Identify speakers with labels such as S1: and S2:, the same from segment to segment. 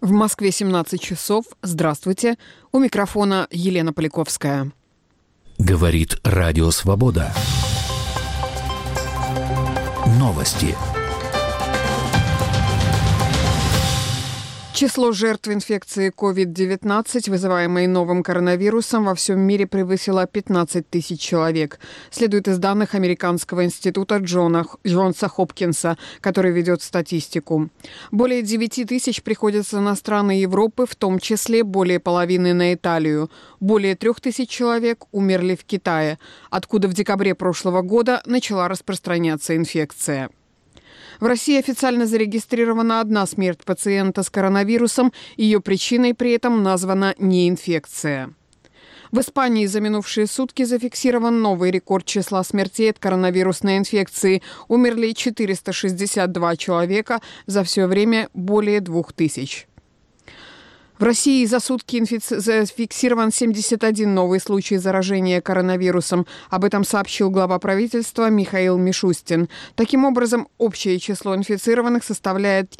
S1: В Москве 17 часов. Здравствуйте. У микрофона Елена Поляковская.
S2: Говорит Радио Свобода. Новости.
S1: Число жертв инфекции COVID-19, вызываемой новым коронавирусом, во всем мире превысило 15 тысяч человек. Следует из данных Американского института Джонса Хопкинса, который ведет статистику. Более 9 тысяч приходится на страны Европы, в том числе более половины на Италию. Более 3 тысяч человек умерли в Китае, откуда в декабре прошлого года начала распространяться инфекция. В России официально зарегистрирована одна смерть пациента с коронавирусом. Ее причиной при этом названа неинфекция. В Испании за минувшие сутки зафиксирован новый рекорд числа смертей от коронавирусной инфекции. Умерли 462 человека, за все время более 2000. В России за сутки зафиксирован 71 новый случай заражения коронавирусом. Об этом сообщил глава правительства Михаил Мишустин. Таким образом, общее число инфицированных составляет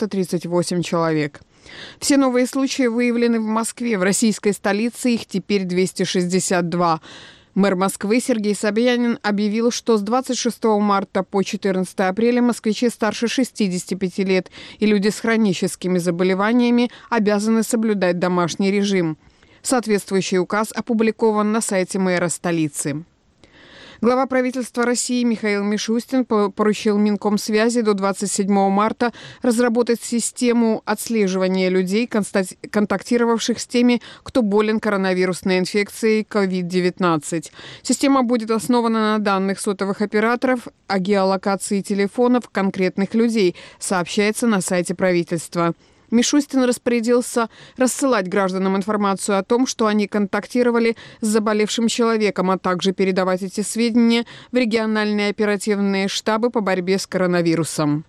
S1: 438 человек. Все новые случаи выявлены в Москве. В российской столице их теперь 262. Мэр Москвы Сергей Собянин объявил, что с 26 марта по 14 апреля москвичи старше 65 лет и люди с хроническими заболеваниями обязаны соблюдать домашний режим. Соответствующий указ опубликован на сайте мэра столицы. Глава правительства России Михаил Мишустин поручил Минкомсвязи до 27 марта разработать систему отслеживания людей, контактировавших с теми, кто болен коронавирусной инфекцией COVID-19. Система будет основана на данных сотовых операторов о геолокации телефонов конкретных людей, сообщается на сайте правительства. Мишустин распорядился рассылать гражданам информацию о том, что они контактировали с заболевшим человеком, а также передавать эти сведения в региональные оперативные штабы по борьбе с коронавирусом.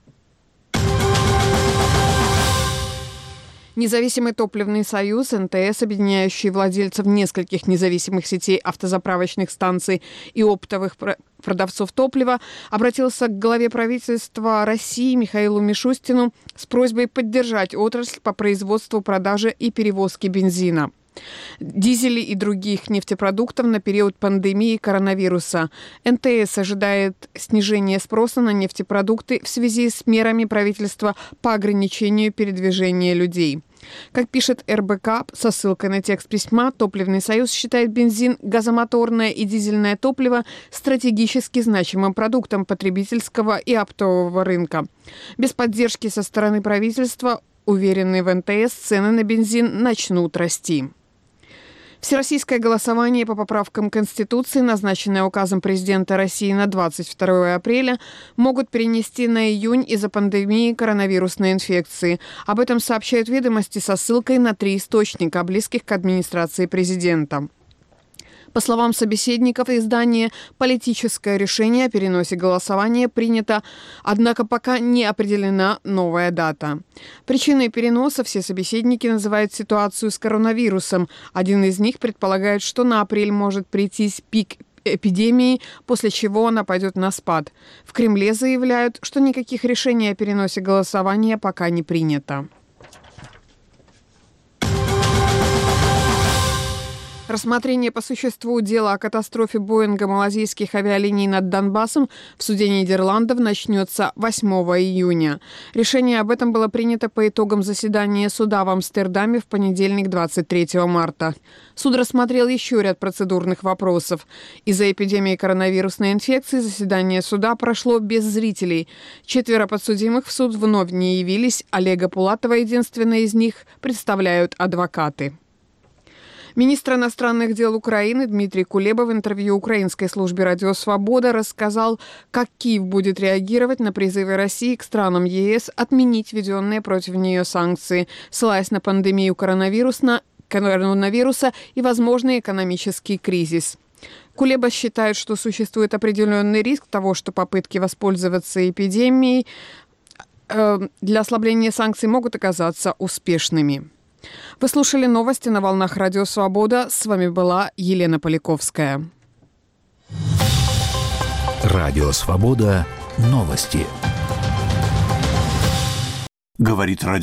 S1: Независимый топливный союз НТС, объединяющий владельцев нескольких независимых сетей автозаправочных станций и оптовых продавцов топлива, обратился к главе правительства России Михаилу Мишустину с просьбой поддержать отрасль по производству, продаже и перевозке бензина, дизелей и других нефтепродуктов на период пандемии коронавируса. НТС ожидает снижения спроса на нефтепродукты в связи с мерами правительства по ограничению передвижения людей. Как пишет РБК со ссылкой на текст письма, Топливный союз считает бензин, газомоторное и дизельное топливо стратегически значимым продуктом потребительского и оптового рынка. Без поддержки со стороны правительства, уверенные в НТС, цены на бензин начнут расти. Всероссийское голосование по поправкам Конституции, назначенное указом президента России на 22 апреля, могут перенести на июнь из-за пандемии коронавирусной инфекции. Об этом сообщают «Ведомости» со ссылкой на 3 источника, близких к администрации президента. По словам собеседников издания, политическое решение о переносе голосования принято, однако пока не определена новая дата. Причиной переноса все собеседники называют ситуацию с коронавирусом. Один из них предполагает, что на апрель может прийтись пик эпидемии, после чего она пойдет на спад. В Кремле заявляют, что никаких решений о переносе голосования пока не принято. Рассмотрение по существу дела о катастрофе Боинга малазийских авиалиний над Донбассом в суде Нидерландов начнется 8 июня. Решение об этом было принято по итогам заседания суда в Амстердаме в понедельник, 23 марта. Суд рассмотрел еще ряд процедурных вопросов. Из-за эпидемии коронавирусной инфекции заседание суда прошло без зрителей. 4 подсудимых в суд вновь не явились. Олега Пулатова, единственная из них, представляют адвокаты. Министр иностранных дел Украины Дмитрий Кулеба в интервью украинской службе «Радио Свобода» рассказал, как Киев будет реагировать на призывы России к странам ЕС отменить введенные против нее санкции, ссылаясь на пандемию коронавируса и возможный экономический кризис. Кулеба считает, что существует определенный риск того, что попытки воспользоваться эпидемией для ослабления санкций могут оказаться успешными. Вы слушали новости на волнах Радио Свобода. С вами была Елена Поляковская.
S2: Радио Свобода. Новости. Говорит радио.